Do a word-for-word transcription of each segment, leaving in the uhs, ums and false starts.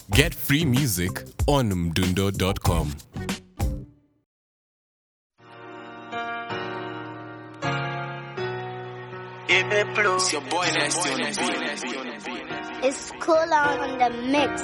Get free music on mdundo dot com. It's your boy Nasty on the beat. It's cool on the mix.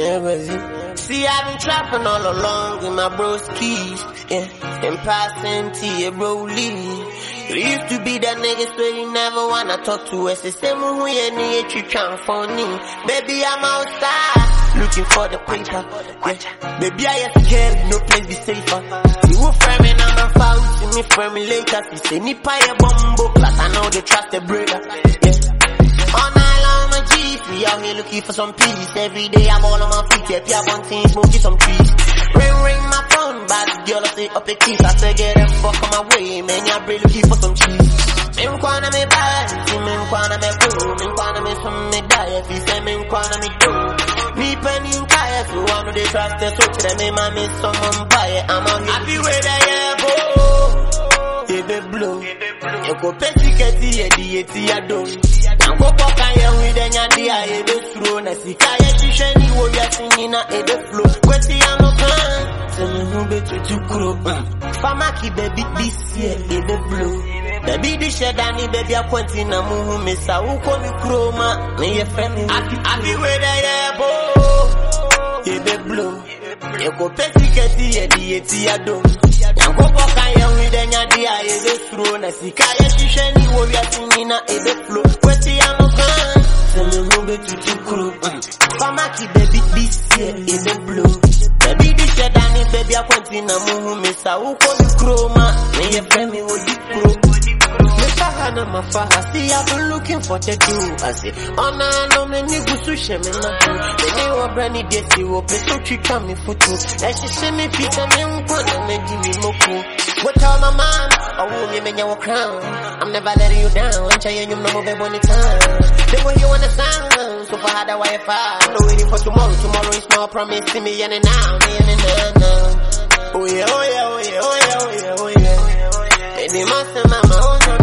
See, I've been trapping all along with my bro's keys. Yeah, and passing to your bro Lee. You used to be that nigga so you never wanna talk to us. The same who you need you can't phone me. Baby, I'm outside looking for the paper. Yeah. Baby, I am scared, no place be safer. You will frame me, I'm a foul. See me frame me later. You say ni pie bombo class. I know they trust the brother. Yeah. All night long, my G, we out here looking for some peace. Every day I'm all on my feet, yeah, yeah, one thing, smoking some trees. Ring, ring my phone, bad girl, I say up the keys. I say get them fuck on my way, man, yeah, really looking for some cheese. Me nkwana me bad, see me nkwana me cool, me nkwana me some me die, if you say me nkwana me do. Me penny nkaya, so I know they trust the so to them, me man, me someone buy it, I'm out here. Happy with the yeah, boy. Baby blue, you go pesi keti ye di eti ya do. Go fuck and you with the nyadi a e be throw. Na sika ye shishe ni wo ya singing na e be flow. Kwesi ya no plan, se me hu be tutu kuro. Famaki baby this year e be blue. Baby di shedani baby a kwenti na muhu misa uko mi kuro ma. Me ye friend I be with the yeah bo. E be blue. You go pesi keti ye di eti ya do. Go fuck and you with the nyadi a e be throw. Na sika ye shishe ni wo ya singing na e be flow. Kwesi ya no plan, se me hu be tutu kuro. Famaki baby this year e be blue. Baby di shedani baby a kwenti na muhu misa uko mi kuro ma. Me ye friend me wo di kuro. Faha my faha, see I've been looking for the do. I say, oh no, no, me ni gusu sheme na do. Me ni wa brani desi wo pe so chika mi futu. And she say me pita me unkwana me di mi moku. What tell my mom, oh me me nya wa crown. I'm never letting you down. I'm trying you know me boni time. The way you understand, so far the Wi-Fi. I'm not waiting for tomorrow. Tomorrow is no promise to me and now, me and now. Oh yeah, oh yeah, oh yeah, oh yeah, oh yeah, oh yeah. Baby, master mama, oh no.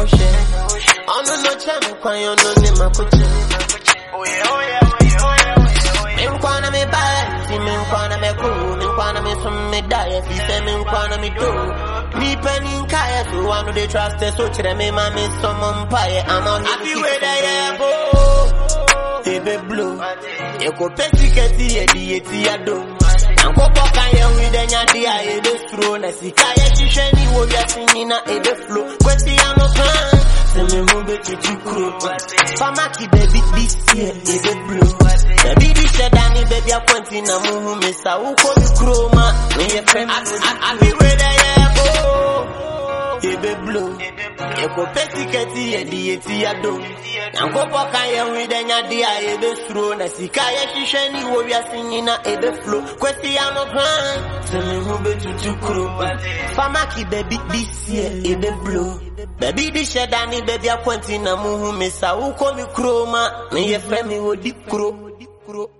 Oh no no channel, kwa yo no ne makuchi. Oh yeah, oh yeah, oh yeah, oh yeah, oh yeah. Me nkwana me bad, see me nkwana me cool, me nkwana me some me die. If you say me nkwana me do, me penny nkaya so I know they trust us. So chile me ma me some umpire. I'm out here happy with the yeah bo. Baby blue, you go pesi keti ye di eti ya do. Go fuck and you with the nyadi a e be throw. Na sika ye shishe ni wo ya singing na e be flow. Kwesi ya no plan, se me hu be tutu kuro. Famaki baby this year e be blue. Baby di shedani baby a kwenti na muhu misa uko mi kuro ma. Me ye friend I be with the yeah bo. E be blue. You go pesi keti ye di eti ya do. And go fuck and you with the nyadi a e be throw. Na sika ye shishe ni wo ya singing na e be flow. Kwesi ya no plan, se me hu be tutu kuro. Famaki baby this year e be blue. Baby di shedani baby a kwenti na muhu misa uko mi kuro ma. Me ye friend me wo di kuro.